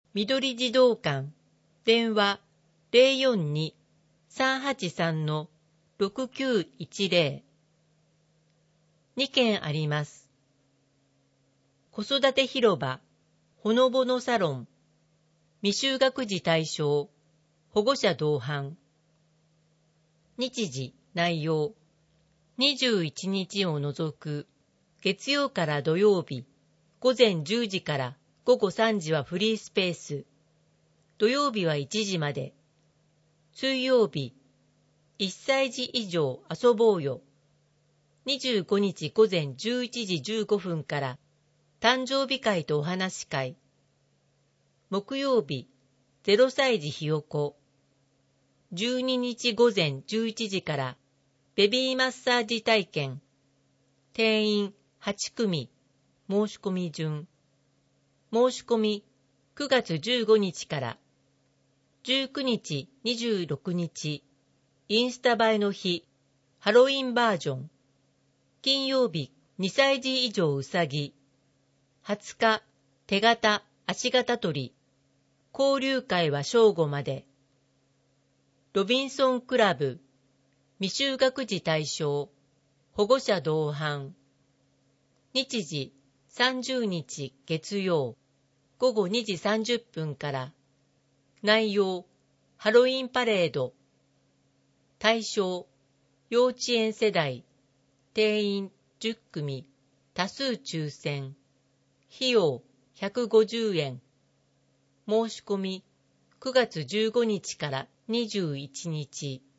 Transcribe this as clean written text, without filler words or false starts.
緑児童館、電話042-383-6910。2件あります。子育て広場、ほのぼのサロン、未就学児対象、保護者同伴。日時、内容。21日を除く、月曜から土曜日、午前10時から午後3時はフリースペース。土曜日は1時まで。水曜日、1歳児以上遊ぼうよ。25日午前11時15分から誕生日会とお話し会。木曜日、0歳児ひよこ。12日午前11時からベビーマッサージ体験。定員8組。申し込み順。申し込み9月15日から。19日、26日、インスタ映えの日、ハロウィンバージョン。金曜日、2歳児以上うさぎ。20日、手形、足形取り。交流会は正午まで。ロビンソンクラブ、未就学児対象、保護者同伴。日時、30日月曜、午後2時30分から。内容、ハロウィンパレード。対象、幼稚園世代。定員10組。多数抽選。費用150円。申し込み9月15日から21日。